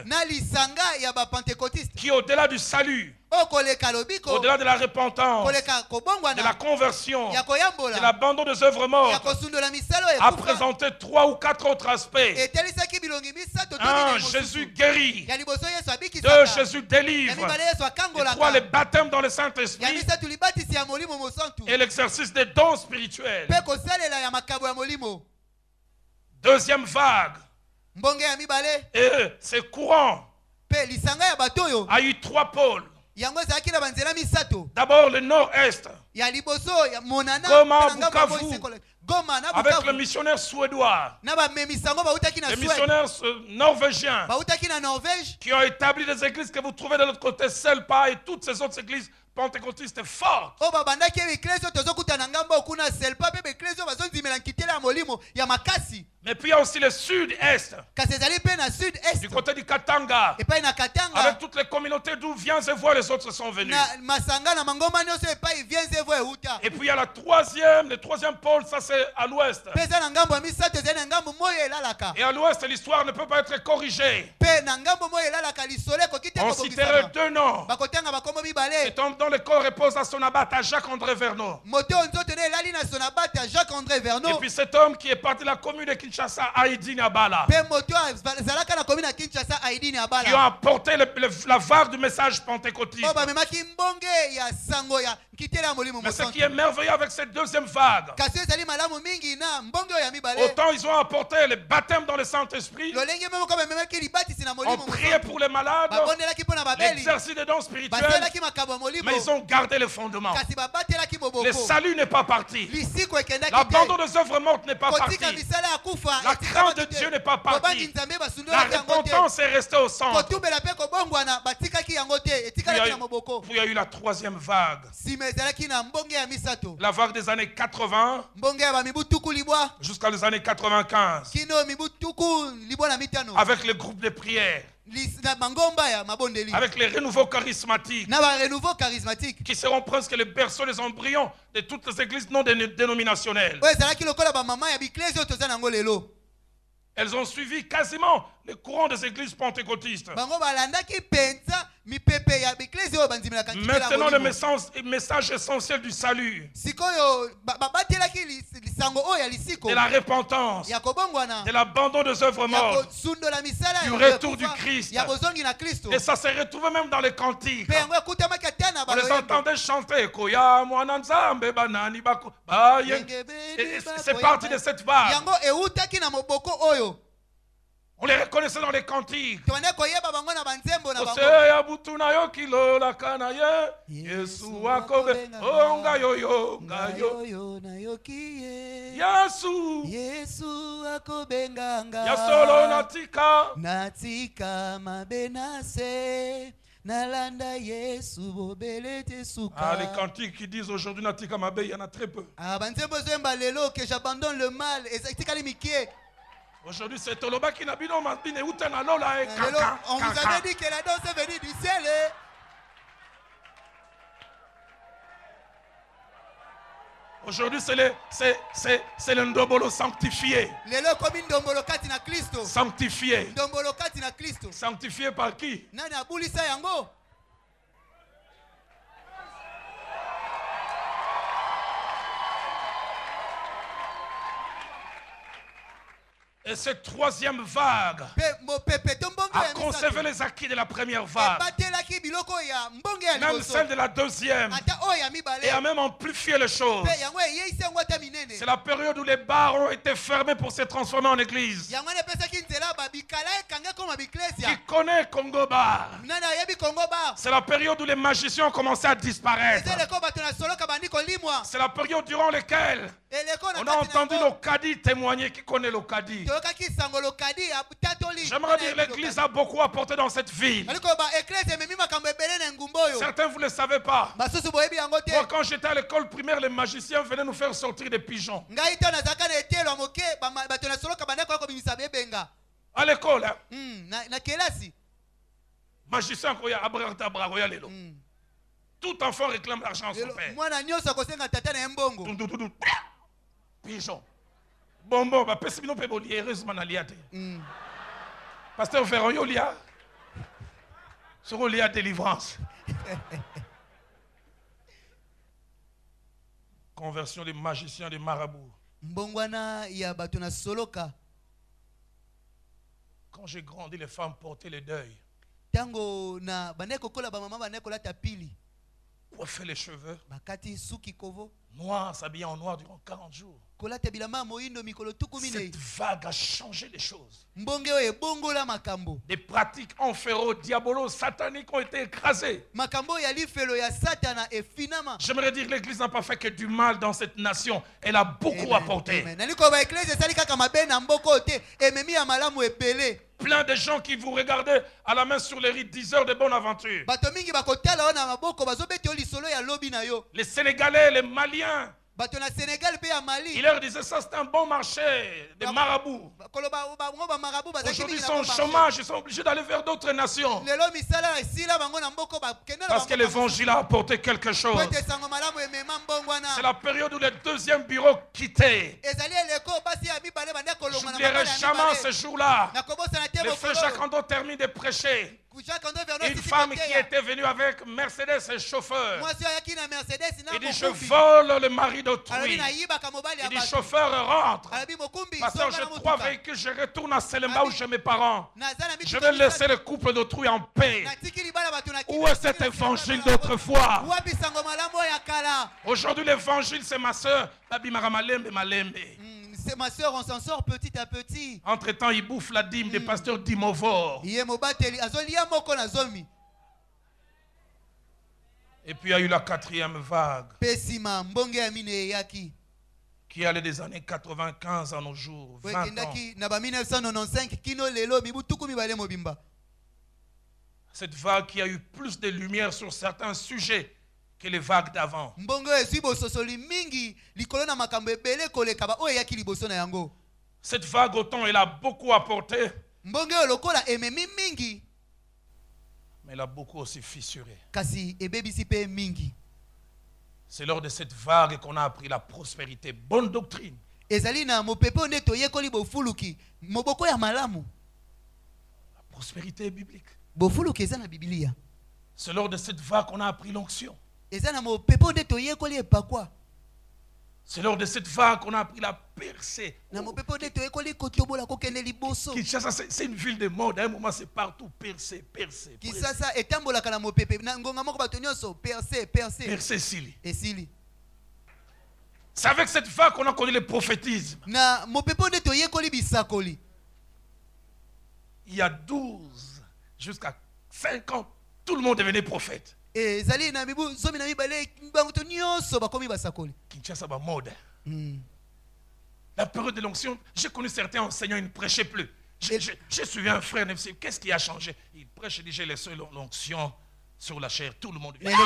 qui, au-delà du salut, au-delà de la repentance, de la conversion, de l'abandon des œuvres mortes, a présenté 3 ou 4 autres aspects. 1. Jésus guérit. 2. Jésus délivre. Et 3. Le baptême dans le Saint-Esprit et l'exercice des dons spirituels. Deuxième vague. Et c'est courant. A eu 3 pôles. D'abord le nord-est, Goma, Bukavu, avec le missionnaire suédois, les missionnaires norvégiens qui ont établi des églises que vous trouvez de l'autre côté, Selpa et toutes ces autres églises pentecôtistes fortes. Mais puis il y a aussi le sud-est, du côté du Katanga, avec toutes les communautés d'où viens et vois les autres sont venus. Et puis il y a le troisième pôle, ça c'est à l'ouest. Et à l'ouest, l'histoire ne peut pas être corrigée. On citerait 2 noms. Cet homme dont le corps repose à son abattre, à Jacques-André Verneau. Et puis cet homme qui est parti de la commune de Kinshasa, Aïdine Abala, qui a apporté la vague du message pentecôtiste. Mais ce qui est merveilleux avec cette deuxième vague, autant ils ont apporté le baptême dans le Saint-Esprit, on priait pour les malades, l'exercice des dons spirituels, mais ils ont gardé le fondement. Le salut n'est pas parti. L'abandon des œuvres mortes n'est pas parti. La crainte de Dieu n'est pas partie. La repentance est restée au centre. Puis il y a eu la troisième vague. La vague des années 80 jusqu'à les années 95. Avec le groupe de prière. Avec les renouveaux charismatiques qui seront presque les berceaux, les embryons de toutes les églises non dénominationnelles. Elles ont suivi quasiment le courant des églises pentecôtistes. Maintenant, le message essentiel du salut, de la repentance, de l'abandon des œuvres mortes, du retour du Christ. Et ça s'est retrouvé même dans les cantiques. On les entendait chanter. C'est parti de cette vague. On les reconnaissait dans les cantiques. Nalanda Yesu bobelete suka. Ah, les cantiques qui disent aujourd'hui Natika Mabe, il y en a très peu. Ah, banzembo zemba lelo que j'abandonne le mal et etikali mikie. Aujourd'hui, c'est Toloba qui n'a bino mantine utana lola et kaka. On vous avait dit que la danse est venue du ciel. Aujourd'hui, c'est le ndombolo sanctifié. Lelo comme ndombolo kati na Kristo. Sanctifié. Ndombolo kati na Kristo. Sanctifié par qui? Nani abulisa yango? Et cette troisième vague a conservé les acquis de la première vague. Même celle de la deuxième. Et a même amplifié les choses. C'est la période où les bars ont été fermés pour se transformer en église. Qui connaît Congo Bar? C'est la période où les magiciens ont commencé à disparaître. C'est la période durant laquelle on a entendu l'Okadi témoigner. Qui connaît l'Okadi? J'aimerais dire l'église a beaucoup apporté dans cette ville. Certains vous ne le savez pas. Moi quand j'étais à l'école primaire, les magiciens venaient nous faire sortir des pigeons. À l'école, magicien tout enfant réclame l'argent à son père. Pigeon. Bonbon, bah pessimino pe boli heureusement na liate. Pasteur Ferron yo lia. Sur lia délivrance. Conversion des magiciens, des marabouts. Mbongwana ya batuna soloka. Quand j'ai grandi, les femmes portaient le deuil. Tango na baneko kola ba mama baneko la tapili. Coiffer les cheveux. Bakati suki kovo. Noir, s'habiller en noir durant 40 jours. Cette vague a changé les choses. Des pratiques enféraux, diabolos, sataniques ont été écrasées. J'aimerais dire que l'église n'a pas fait que du mal dans cette nation. Elle a beaucoup apporté. Plein de gens qui vous regardaient à la main sur les rides, 10 heures de bonne aventure. Les Sénégalais, les Maliens. Il leur disait ça, c'est un bon marché des marabouts. Aujourd'hui, ils sont au chômage, ils sont obligés d'aller vers d'autres nations. Parce que l'évangile a apporté quelque chose. C'est la période où les deuxièmes bureaux quittaient. Je n'oublierai jamais ce jour-là. Le frère Jacques Ando termine de prêcher. Une femme qui était venue avec Mercedes et chauffeur. Il dit je vole le mari d'autrui. Il dit chauffeur rentre. Pasteur, j'ai 3 véhicules, je retourne à Selemba où j'ai mes parents. Je vais laisser le couple d'autrui en paix. Où est cet évangile d'autrefois? Aujourd'hui l'évangile c'est ma soeur. C'est ma soeur, on s'en sort petit à petit. Entre temps, il bouffe la dîme des pasteurs d'Imovor. Et puis il y a eu la 4e vague. Qui allait des années 95 à nos jours. 20 ans. Cette vague qui a eu plus de lumière sur certains sujets que les vagues d'avant. Cette vague autant elle a beaucoup apporté, mais elle a beaucoup aussi fissuré. C'est lors de cette vague qu'on a appris la prospérité, bonne doctrine. La prospérité biblique. C'est lors de cette vague qu'on a appris l'onction. C'est lors de cette vague qu'on a appris la percée. Kinshasa, c'est une ville de mode. À un moment, c'est partout. Percée, percée. Percée, Sili. C'est avec cette vague qu'on a connu le prophétisme. il y a 12 jusqu'à 50, tout le monde devenait prophète. Kinshasa va mode. La période de l'onction, j'ai connu certains enseignants, ils ne prêchaient plus. J'ai suivi un frère, qu'est-ce qui a changé? Il prêche, il dit j'ai laissé l'onction sur la chair, tout le monde vient.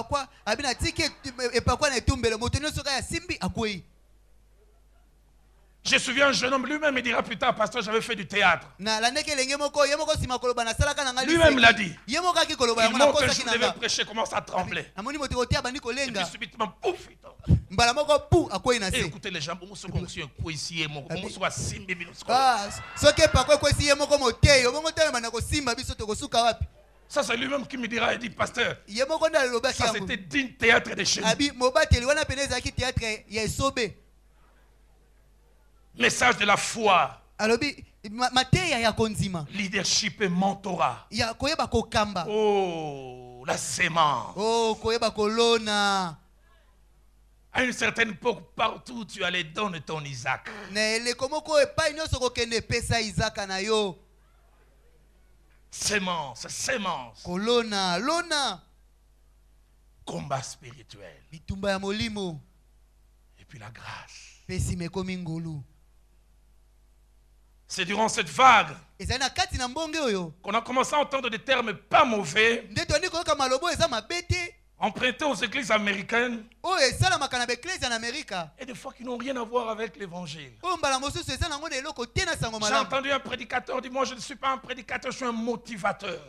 J'ai suivi un jeune homme, lui-même il dira plus tard, pasteur, j'avais fait du théâtre. Lui-même l'a dit. Il monte un jour, il devait prêcher, commence à trembler. Et puis subitement, pouf, et écoutez les gens, comment se construit un coup ici et mon comment soit simbi minus. Ça c'est lui-même qui me dira, il dit, pasteur, ça c'était digne théâtre de chez nous. Message de la foi. Leadership et mentorat. Oh, la sémence. À une certaine époque, partout où tu allais, donne ton Isaac. Sémence, sémence. Combat spirituel. Et puis la grâce. C'est durant cette vague qu'on a commencé à entendre des termes pas mauvais empruntés aux églises américaines et des fois qui n'ont rien à voir avec l'évangile. J'ai entendu un prédicateur dire, moi je ne suis pas un prédicateur, je suis un motivateur.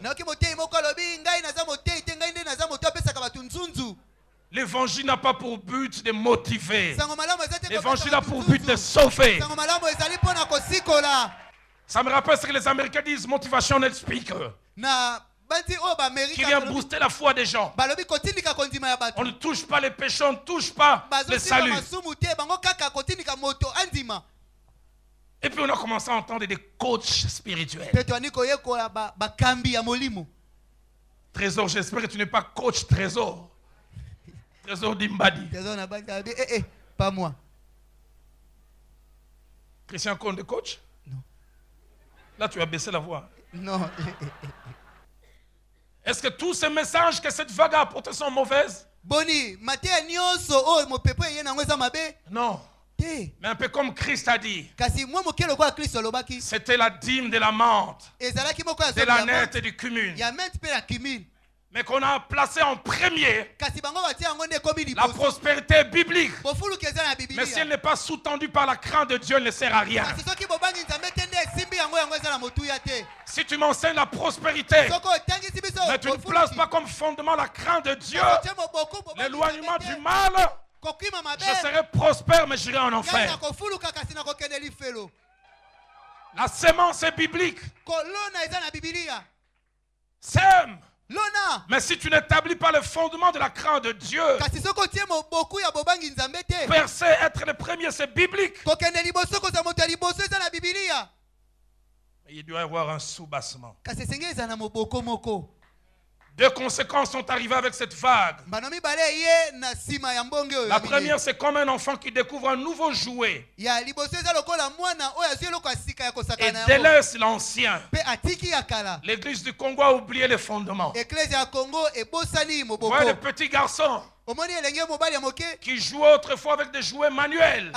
L'évangile n'a pas pour but de motiver. L'évangile a pour but de sauver. Ça me rappelle ce que les Américains disent, motivational speaker. Qui vient booster la foi des gens. On ne touche pas les péchés, on ne touche pas le salut. Et puis on a commencé à entendre des coachs spirituels. Trésor, j'espère que tu n'es pas coach Trésor. Trésor d'Imbadi. Pas moi. Christian Conde, coach? Non. Là, tu as baissé la voix. Non. Est-ce que tous ces messages que cette vague a apportés sont mauvaises? Non. Mais un peu comme Christ a dit. C'était la dîme de la menthe, de la nette et du cumul. Mais qu'on a placé en premier la prospérité biblique. Mais si elle n'est pas sous-tendue par la crainte de Dieu, elle ne sert à rien. Si tu m'enseignes la prospérité, mais tu ne places pas comme fondement la crainte de Dieu, l'éloignement du mal, je serai prospère mais j'irai en enfer. La sémence est biblique. Sème. Mais si tu n'établis pas le fondement de la crainte de Dieu, percer, être le premier, c'est biblique. Mais il doit y avoir un soubassement. Deux conséquences sont arrivées avec cette vague. La première, c'est comme un enfant qui découvre un nouveau jouet et délaisse l'ancien. L'église du Congo a oublié les fondements. Voilà le petit garçon qui jouait autrefois avec des jouets manuels.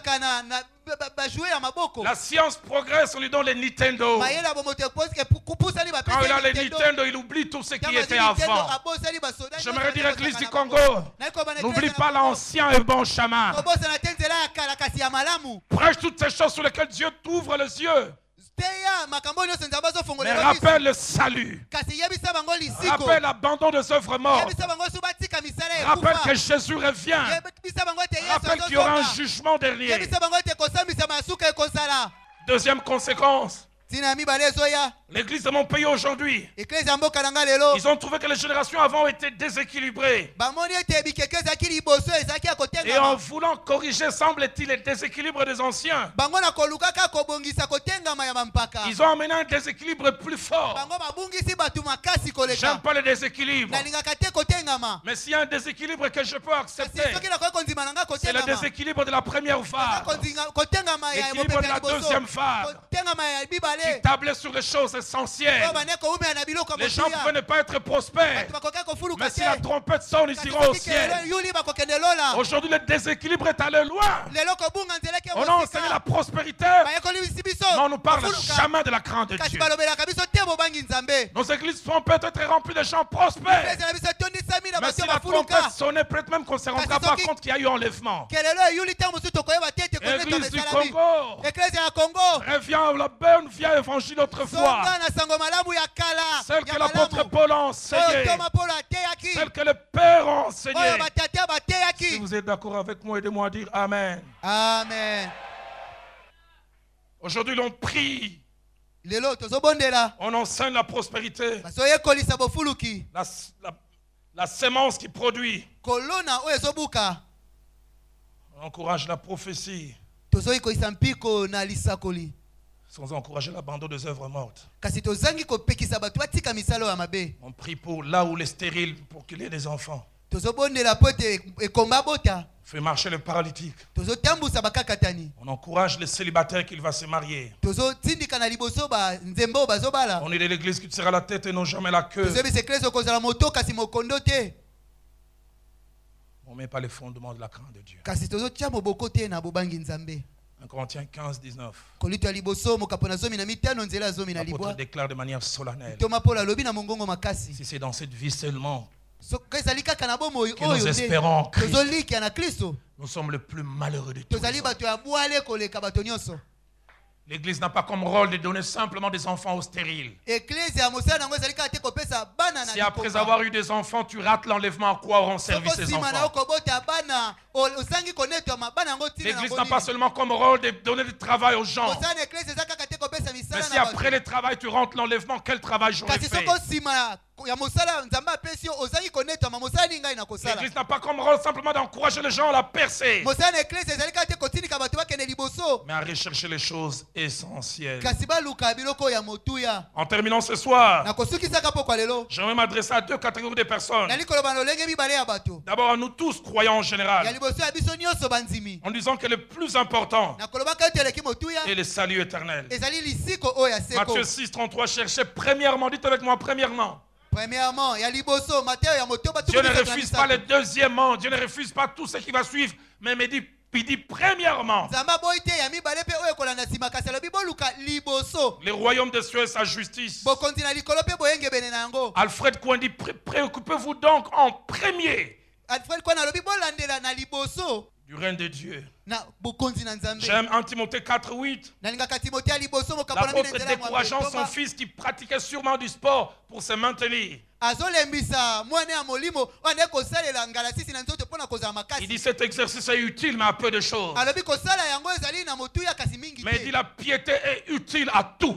La science progresse, on lui donne les Nintendo. Quand il a les Nintendo, il oublie tout ce qui était avant. J'aimerais dire à l'église du Congo, n'oublie pas l'ancien et bon chemin. Prêche toutes ces choses sur lesquelles Dieu t'ouvre les yeux. Mais rappelle le salut. Rappelle l'abandon des œuvres mortes. Rappelle que Jésus revient. Rappelle qu'il y aura un jugement dernier. Deuxième conséquence. L'église de mon pays aujourd'hui, ils ont trouvé que les générations avant étaient déséquilibrées. Et en voulant corriger, semble-t-il, les déséquilibres des anciens, ils ont amené un déséquilibre plus fort. J'aime pas les déséquilibres. Mais s'il y a un déséquilibre que je peux accepter, c'est le déséquilibre de la première vague, l'équilibre de la deuxième vague, qui tablait sur les choses essentielles. Les gens pouvaient ne pas être prospères. Mais si la trompette sonne, ils iront au ciel. Aujourd'hui, le déséquilibre est allé loin. On a enseigné la prospérité, mais on ne parle jamais de la crainte de Dieu. Nos églises sont peut-être remplies de gens prospères. Mais si la trompette sonnait, peut-être même qu'on ne se rendra pas compte qu'il y a eu enlèvement. L'église du Congo revient à la bonne vieille évangile autrefois. Celle que l'apôtre Paul a enseignée. Celle que le Père a enseignée. Si vous êtes d'accord avec moi, aidez-moi à dire Amen. Amen. Aujourd'hui, l'on prie. On enseigne la prospérité. La sémence qui produit. On encourage la prophétie. Sans encourager l'abandon des œuvres mortes. On prie pour là où les stériles, pour qu'il y ait des enfants. Fait marcher le paralytique. On encourage les célibataires qu'il va se marier. On est de l'église qui sera la tête et non jamais la queue. On ne met pas les fondements de la crainte de Dieu. 1 Corinthiens 15, 19. L'apôtre déclare de manière solennelle. Si c'est dans cette vie seulement que nous espérons en Christ, nous sommes le plus malheureux de tous. L'église n'a pas comme rôle de donner simplement des enfants aux stériles. Si après avoir eu des enfants, tu rates l'enlèvement, à quoi auront servi ces enfants? L'église n'a pas seulement comme rôle de donner du travail aux gens. Mais si après le travail, tu rentres l'enlèvement, quel travail j'aurais fait? L'église n'a pas comme rôle simplement d'encourager les gens à la percer, mais à rechercher les choses essentielles. En terminant ce soir, j'aimerais m'adresser à deux catégories de personnes. D'abord à nous tous croyants en général, en disant que le plus important est le salut éternel. Matthieu 6, 33, cherchez premièrement, dites avec moi premièrement. Premièrement, Dieu ne refuse pas le deuxièmement. Dieu ne refuse pas tout ce qui va suivre. Mais il dit premièrement. Le royaume des cieux et sa justice. Alfred Cohen dit préoccupez-vous donc en premier du règne de Dieu. J'aime 1 Timothée 4:8. L'apôtre décourageant son fils qui pratiquait sûrement du sport pour se maintenir. Il dit cet exercice est utile mais à peu de choses. Mais il dit la piété est utile à tout.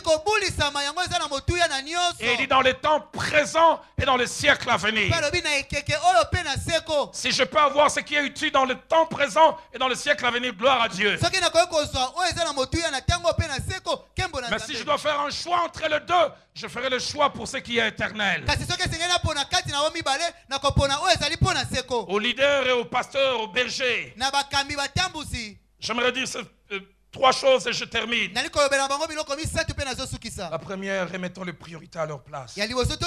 Et il dit dans les temps présents et dans les siècles à venir. Si je peux avoir ce qui est utile dans le temps présent et dans le siècle à venir, gloire à Dieu. Mais si je dois faire un choix entre les deux, je ferai le choix pour ce qui est éternel. Aux leaders et aux pasteurs, aux bergers, j'aimerais dire trois choses et je termine. La première, remettons les priorités à leur place.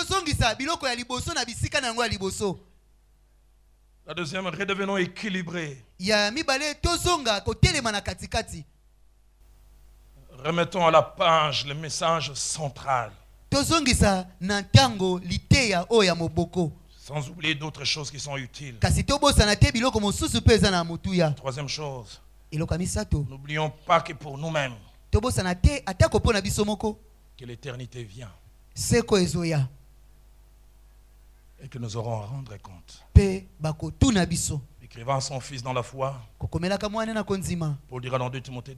La deuxième, redevenons équilibrés. Remettons à la page le message central. Sans oublier d'autres choses qui sont utiles. Troisième chose, n'oublions pas que pour nous-mêmes, que l'éternité vient et que nous aurons à rendre compte. Écrivant à son fils dans la foi, pour dire dans 2 Timothée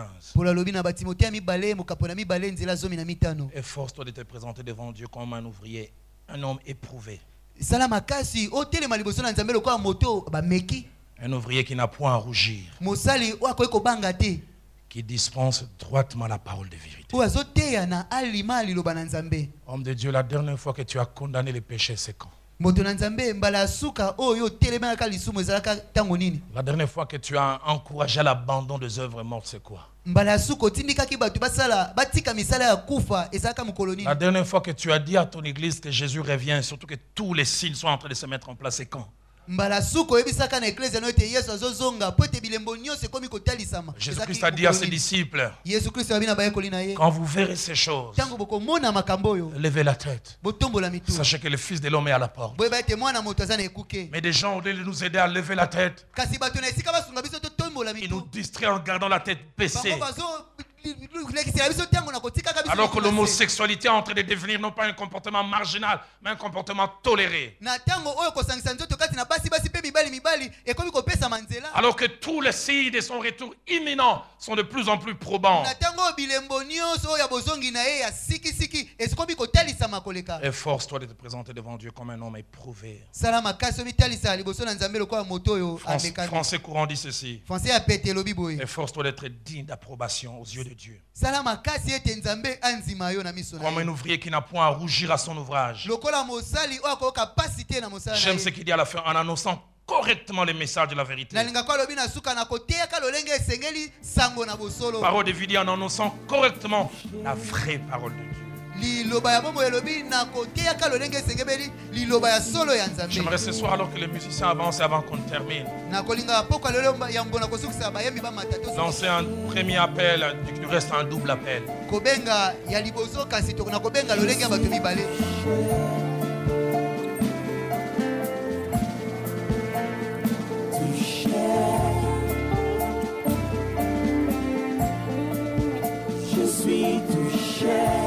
2,15, efforce-toi de te présenter devant Dieu comme un ouvrier, un homme éprouvé, un ouvrier qui n'a point à rougir, qui dispense droitement la parole de vérité. Homme de Dieu, la dernière fois que tu as condamné les péchés, c'est quand? La dernière fois que tu as encouragé l'abandon des œuvres mortes, c'est quoi? La dernière fois que tu as dit à ton église que Jésus revient, surtout que tous les signes sont en train de se mettre en place, c'est quand? Jésus-Christ a dit à ses disciples, quand vous verrez ces choses, levez la tête. Sachez que le Fils de l'homme est à la porte. Mais des gens, au lieu de nous aider à lever la tête, ils nous distraient en gardant la tête baissée. Alors que l'homosexualité est en train de devenir non pas un comportement marginal, mais un comportement toléré. Alors que tous les signes de son retour imminent sont de plus en plus probants. Efforce-toi de te présenter devant Dieu comme un homme éprouvé. Français courant dit ceci. Efforce-toi d'être digne d'approbation aux yeux de Dieu. Comme un ouvrier qui n'a point à rougir à son ouvrage. J'aime ce qu'il dit à la fin en annonçant correctement le message de la vérité. Parole de vie dit en annonçant correctement la vraie parole de Dieu. J'aimerais ce soir, alors que les musiciens avancent avant qu'on termine, lancer un premier appel, il reste un double appel. Je suis touché.